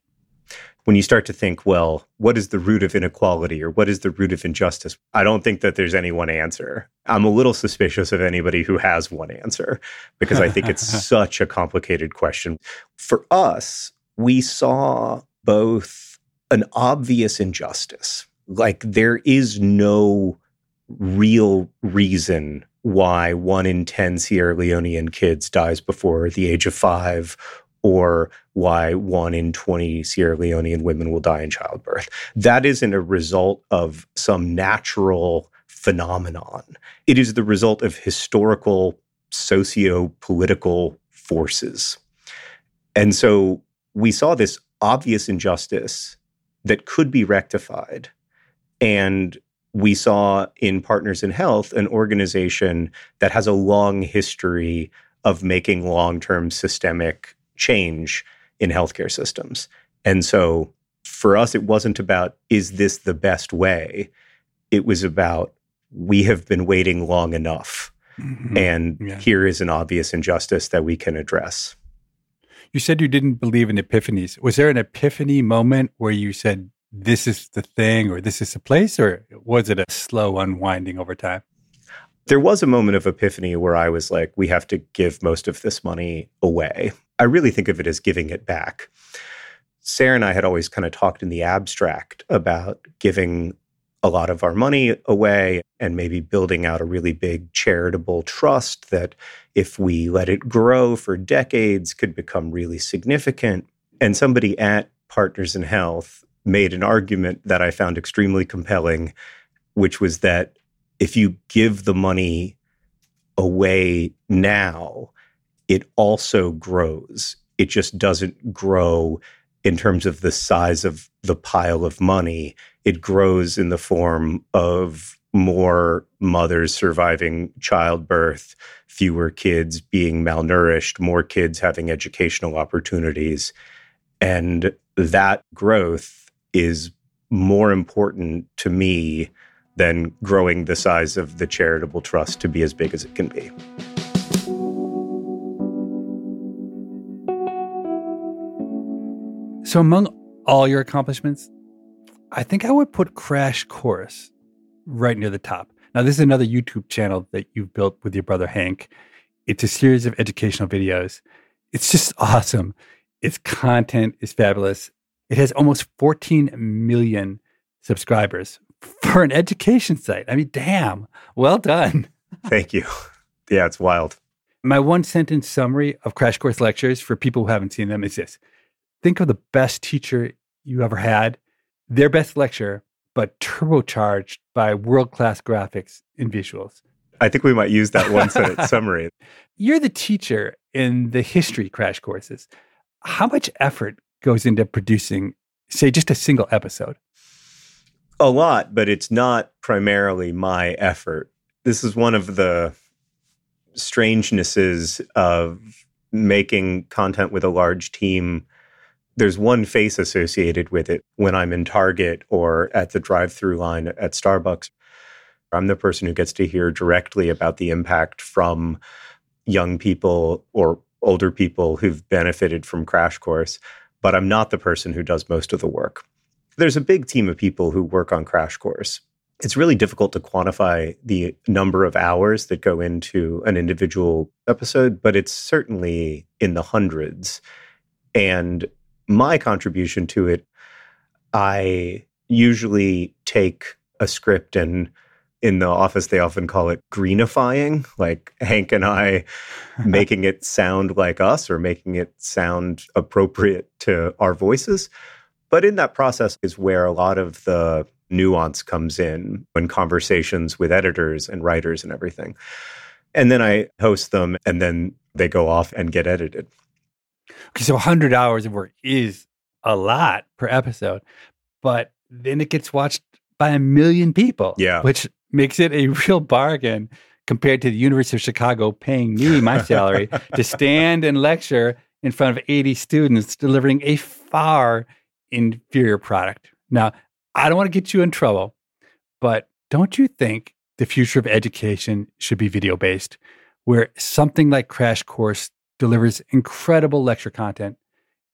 B: When you start to think, well, what is the root of inequality or what is the root of injustice? I don't think that there's any one answer. I'm a little suspicious of anybody who has one answer because I think it's such a complicated question. For us, we saw both an obvious injustice, like there is no real reason why 1 in 10 Sierra Leonean kids dies before the age of 5, or why 1 in 20 Sierra Leonean women will die in childbirth. That isn't a result of some natural phenomenon. It is the result of historical, socio-political forces. And so we saw this obvious injustice that could be rectified. And we saw in Partners in Health an organization that has a long history of making long-term systemic change in healthcare systems. And so for us, it wasn't about, is this the best way? It was about, we have been waiting long enough. Mm-hmm. And here is an obvious injustice that we can address.
A: You said you didn't believe in epiphanies. Was there an epiphany moment where you said, this is the thing, or this is the place, or was it a slow unwinding over time?
B: There was a moment of epiphany where I was like, we have to give most of this money away. I really think of it as giving it back. Sarah and I had always kind of talked in the abstract about giving a lot of our money away and maybe building out a really big charitable trust that if we let it grow for decades could become really significant. And somebody at Partners in Health made an argument that I found extremely compelling, which was that if you give the money away now, it also grows. It just doesn't grow in terms of the size of the pile of money. It grows in the form of more mothers surviving childbirth, fewer kids being malnourished, more kids having educational opportunities. And that growth is more important to me than growing the size of the charitable trust to be as big as it can be.
A: So among all your accomplishments, I think I would put Crash Course right near the top. Now, this is another YouTube channel that you've built with your brother, Hank. It's a series of educational videos. It's just awesome. Its content is fabulous. It has almost 14 million subscribers for an education site. I mean, damn, well done.
B: Thank you. Yeah, it's wild.
A: My one-sentence summary of Crash Course lectures for people who haven't seen them is this. Think of the best teacher you ever had, their best lecture, but turbocharged by world-class graphics and visuals.
B: I think we might use that one-sentence summary.
A: You're the teacher in the history Crash Courses. How much effort goes into producing, say, just a single episode?
B: A lot, but it's not primarily my effort. This is one of the strangenesses of making content with a large team. There's one face associated with it when I'm in Target or at the drive-through line at Starbucks. I'm the person who gets to hear directly about the impact from young people or older people who've benefited from Crash Course, but I'm not the person who does most of the work. There's a big team of people who work on Crash Course. It's really difficult to quantify the number of hours that go into an individual episode, but it's certainly in the hundreds. And my contribution to it, I usually take a script and in the office, they often call it greenifying, like Hank and I making it sound like us or making it sound appropriate to our voices. But in that process is where a lot of the nuance comes in when conversations with editors and writers and everything. And then I host them and then they go off and get edited.
A: Okay, so 100 hours of work is a lot per episode, but then it gets watched by 1 million people, which makes it a real bargain compared to the University of Chicago paying me my salary to stand and lecture in front of 80 students delivering a far inferior product. Now, I don't want to get you in trouble, but don't you think the future of education should be video-based, where something like Crash Course delivers incredible lecture content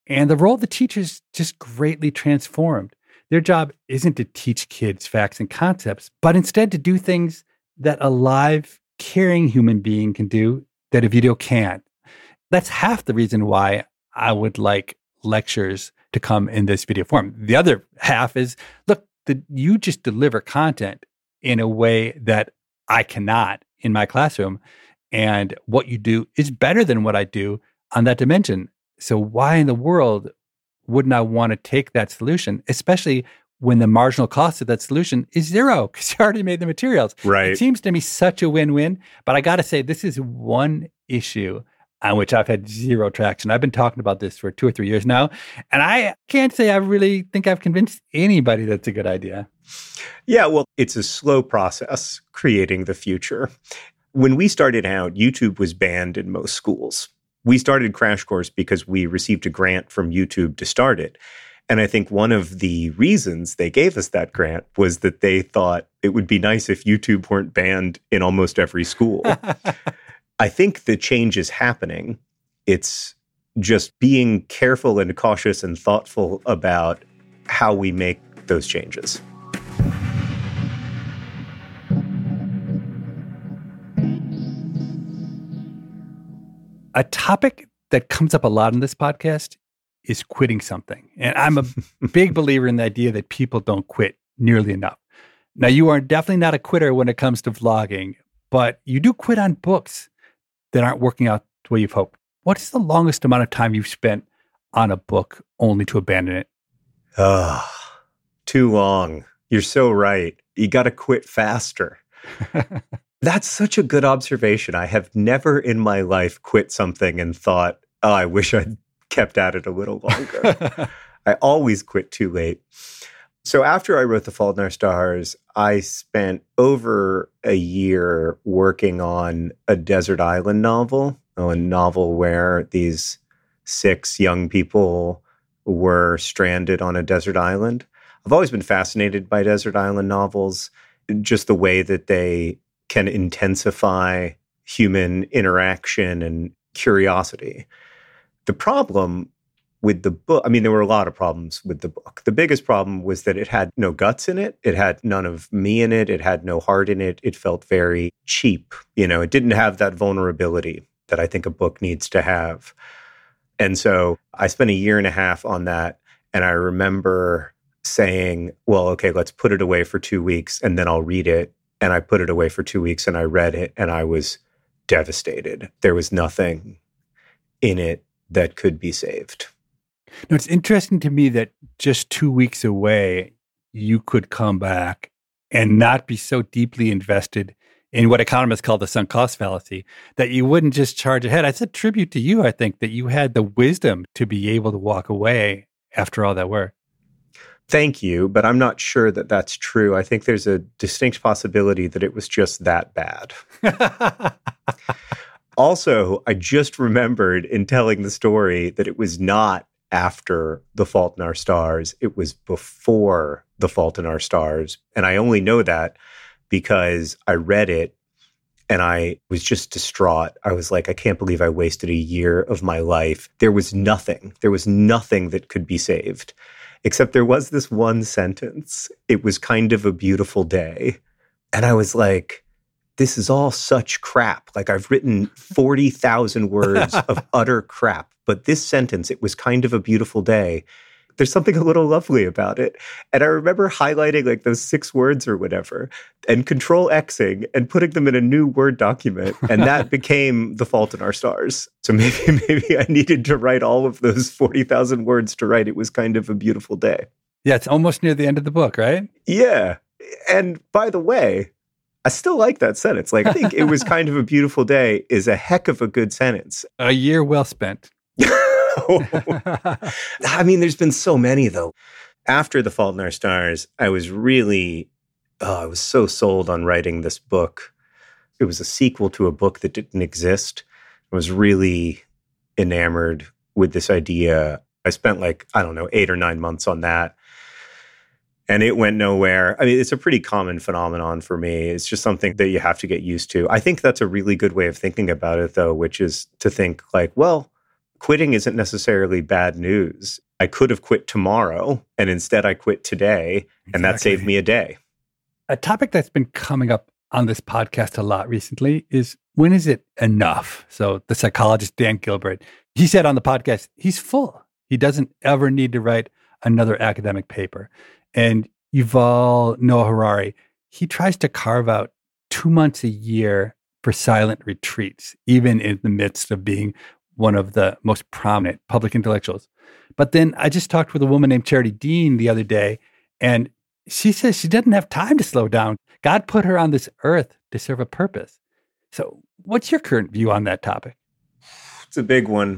A: And the role of the teachers just greatly transformed. Their job isn't to teach kids facts and concepts, but instead to do things that a live, caring human being can do that a video can't. That's half the reason why I would like lectures to come in this video form. The other half is, look, you just deliver content in a way that I cannot in my classroom. And what you do is better than what I do on that dimension. So why in the world wouldn't I want to take that solution, especially when the marginal cost of that solution is zero because you already made the materials?
B: Right.
A: It seems to me such a win-win. But I got to say, this is one issue on which I've had zero traction. I've been talking about this for 2 or 3 years now, and I can't say I really think I've convinced anybody that's a good idea.
B: Yeah, well, it's a slow process creating the future. When we started out, YouTube was banned in most schools. We started Crash Course because we received a grant from YouTube to start it. And I think one of the reasons they gave us that grant was that they thought it would be nice if YouTube weren't banned in almost every school. I think the change is happening. It's just being careful and cautious and thoughtful about how we make those changes.
A: A topic that comes up a lot in this podcast is quitting something. And I'm a big believer in the idea that people don't quit nearly enough. Now, you are definitely not a quitter when it comes to vlogging, but you do quit on books that aren't working out the way you've hoped. What is the longest amount of time you've spent on a book only to abandon it?
B: Too long. You're so right. You got to quit faster. That's such a good observation. I have never in my life quit something and thought, oh, I wish I'd kept at it a little longer. I always quit too late. So after I wrote The Fault in Our Stars, I spent over a year working on a desert island novel, a novel where these 6 young people were stranded on a desert island. I've always been fascinated by desert island novels, just the way that they can intensify human interaction and curiosity. The problem with the book, I mean, there were a lot of problems with the book. The biggest problem was that it had no guts in it. It had none of me in it. It had no heart in it. It felt very cheap. It didn't have that vulnerability that I think a book needs to have. And so I spent 1.5 years on that. And I remember saying, well, okay, let's put it away for 2 weeks and then I'll read it. And I put it away for 2 weeks and I read it and I was devastated. There was nothing in it that could be saved.
A: No, it's interesting to me that just 2 weeks away, you could come back and not be so deeply invested in what economists call the sunk cost fallacy, that you wouldn't just charge ahead. It's a tribute to you, I think, that you had the wisdom to be able to walk away after all that work.
B: Thank you, but I'm not sure that that's true. I think there's a distinct possibility that it was just that bad. Also, I just remembered in telling the story that it was not after The Fault in Our Stars. It was before The Fault in Our Stars. And I only know that because I read it and I was just distraught. I was like, I can't believe I wasted 1 year of my life. There was nothing that could be saved. Except there was this one sentence. It was kind of a beautiful day. And I was like, this is all such crap. Like I've written 40,000 words of utter crap. But this sentence, it was kind of a beautiful day. There's something a little lovely about it. And I remember highlighting like those 6 words or whatever and Control-Xing and putting them in a new Word document. And that became The Fault in Our Stars. So maybe I needed to write all of those 40,000 words to write It Was Kind of a Beautiful Day.
A: Yeah, it's almost near the end of the book, right?
B: Yeah. And by the way, I still like that sentence. Like, I think It Was Kind of a Beautiful Day is a heck of a good sentence.
A: A year well spent.
B: I mean, there's been so many, though. After The Fault in Our Stars, I was really, I was so sold on writing this book. It was a sequel to a book that didn't exist. I was really enamored with this idea. I spent 8 or 9 months on that. And it went nowhere. I mean, it's a pretty common phenomenon for me. It's just something that you have to get used to. I think that's a really good way of thinking about it, though, which is to think like, well, quitting isn't necessarily bad news. I could have quit tomorrow, and instead I quit today, and that saved me a day.
A: A topic that's been coming up on this podcast a lot recently is, when is it enough? So the psychologist Dan Gilbert, he said on the podcast, he's full. He doesn't ever need to write another academic paper. And Yuval Noah Harari, he tries to carve out 2 months a year for silent retreats, even in the midst of being one of the most prominent public intellectuals. But then I just talked with a woman named Charity Dean the other day, and she says she doesn't have time to slow down. God put her on this earth to serve a purpose. So what's your current view on that topic?
B: It's a big one.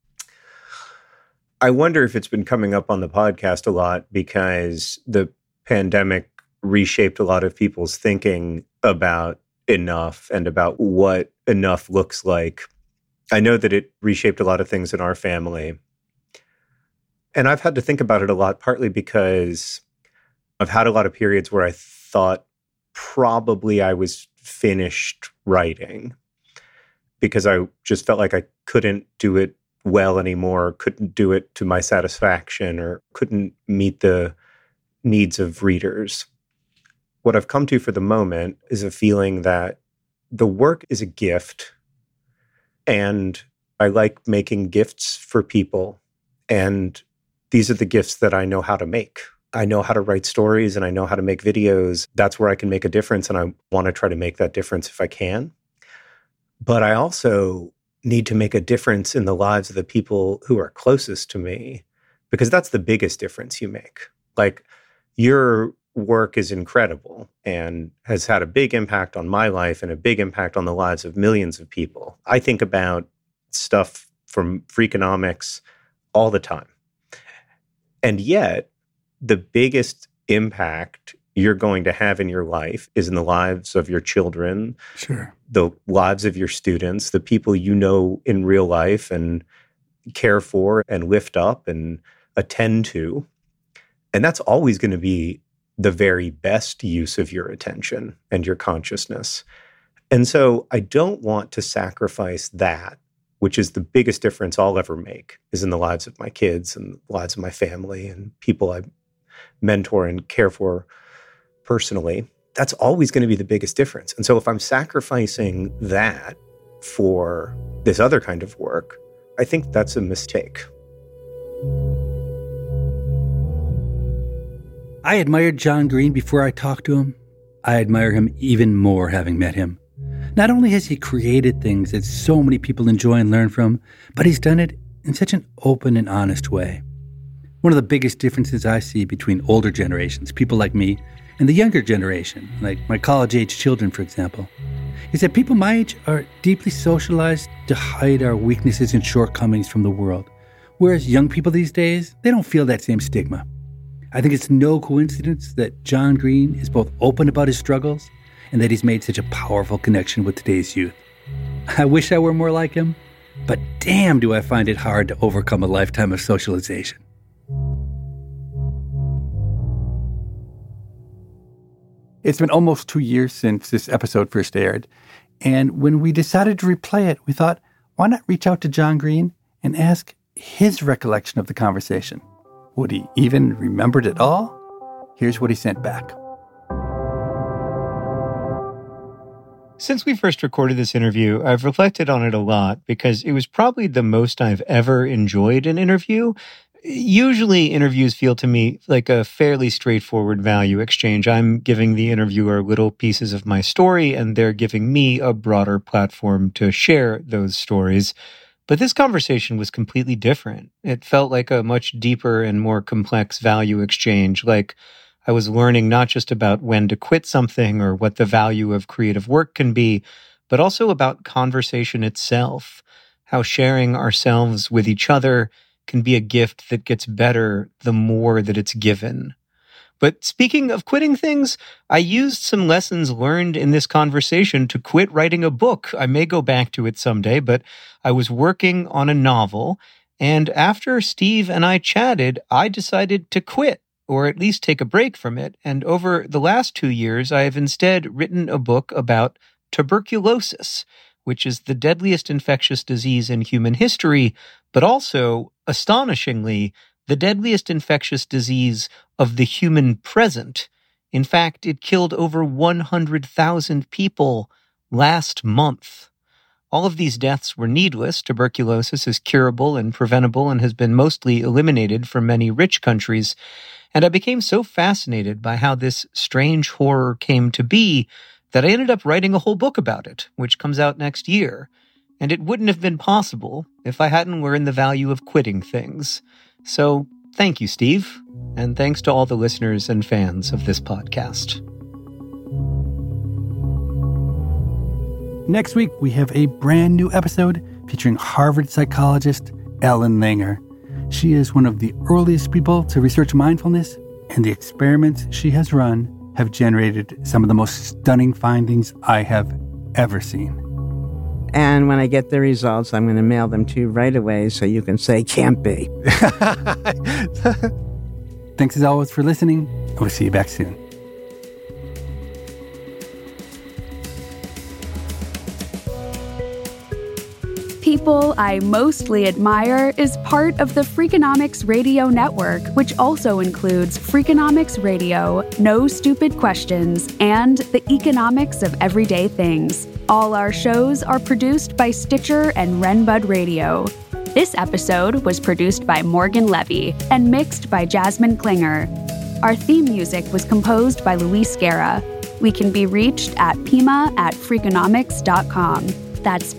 B: I wonder if it's been coming up on the podcast a lot because the pandemic reshaped a lot of people's thinking about enough and about what enough looks like. I know that it reshaped a lot of things in our family. And I've had to think about it a lot, partly because I've had a lot of periods where I thought probably I was finished writing because I just felt like I couldn't do it well anymore, couldn't do it to my satisfaction, or couldn't meet the needs of readers. What I've come to for the moment is a feeling that the work is a gift, and I like making gifts for people, and these are the gifts that I know how to make. I know how to write stories and I know how to make videos. That's where I can make a difference, and I want to try to make that difference if I can. But I also need to make a difference in the lives of the people who are closest to me, because that's the biggest difference you make. Like, your work is incredible and has had a big impact on my life and a big impact on the lives of millions of people. I think about stuff from Freakonomics all the time. And yet, the biggest impact you're going to have in your life is in the lives of your children,
A: Sure,
B: the lives of your students, the people you know in real life and care for and lift up and attend to. And that's always going to be the very best use of your attention and your consciousness. And so I don't want to sacrifice that, which is the biggest difference I'll ever make, is in the lives of my kids and the lives of my family and people I mentor and care for personally. That's always going to be the biggest difference. And so if I'm sacrificing that for this other kind of work, I think that's a mistake.
D: I admired John Green before I talked to him. I admire him even more having met him. Not only has he created things that so many people enjoy and learn from, but he's done it in such an open and honest way. One of the biggest differences I see between older generations, people like me, and the younger generation, like my college-age children, for example, is that people my age are deeply socialized to hide our weaknesses and shortcomings from the world, whereas young people these days, they don't feel that same stigma. I think it's no coincidence that John Green is both open about his struggles and that he's made such a powerful connection with today's youth. I wish I were more like him, but damn do I find it hard to overcome a lifetime of socialization.
A: It's been almost 2 years since this episode first aired. And when we decided to replay it, we thought, why not reach out to John Green and ask his recollection of the conversation? Would he even remembered it all? Here's what he sent back.
E: Since we first recorded this interview, I've reflected on it a lot because it was probably the most I've ever enjoyed an interview. Usually interviews feel to me like a fairly straightforward value exchange. I'm giving the interviewer little pieces of my story, and they're giving me a broader platform to share those stories. But this conversation was completely different. It felt like a much deeper and more complex value exchange, like I was learning not just about when to quit something or what the value of creative work can be, but also about conversation itself, how sharing ourselves with each other can be a gift that gets better the more that it's given. But speaking of quitting things, I used some lessons learned in this conversation to quit writing a book. I may go back to it someday, but I was working on a novel, and after Steve and I chatted, I decided to quit, or at least take a break from it. And over the last 2 years, I have instead written a book about tuberculosis, which is the deadliest infectious disease in human history, but also, astonishingly, the deadliest infectious disease of the human present. In fact, it killed over 100,000 people last month. All of these deaths were needless. Tuberculosis is curable and preventable and has been mostly eliminated from many rich countries. And I became so fascinated by how this strange horror came to be that I ended up writing a whole book about it, which comes out next year. And it wouldn't have been possible if I hadn't learned the value of quitting things. So thank you, Steve. And thanks to all the listeners and fans of this podcast.
D: Next week, we have a brand new episode featuring Harvard psychologist Ellen Langer. She is one of the earliest people to research mindfulness, and the experiments she has run have generated some of the most stunning findings I have ever seen.
F: And when I get the results, I'm going to mail them to you right away so you can say, can't be.
D: Thanks as always for listening, and we'll see you back soon.
C: People I Mostly Admire is part of the Freakonomics Radio Network, which also includes Freakonomics Radio, No Stupid Questions, and The Economics of Everyday Things. All our shows are produced by Stitcher and Renbud Radio. This episode was produced by Morgan Levy and mixed by Jasmine Klinger. Our theme music was composed by Luis Guerra. We can be reached at pima@freakonomics.com. That's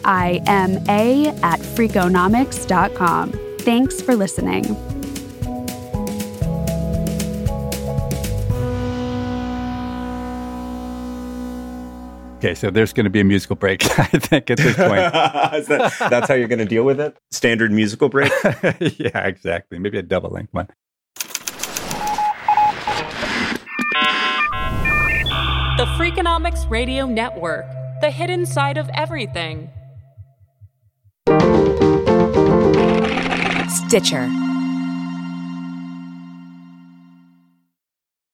C: PIMA@freakonomics.com. Thanks for listening.
A: Okay, so there's going to be a musical break, I think, at this point.
B: That's how you're going to deal with it? Standard musical break?
A: Yeah, exactly. Maybe a double length one.
G: The Freakonomics Radio Network. The hidden side of everything.
H: Stitcher.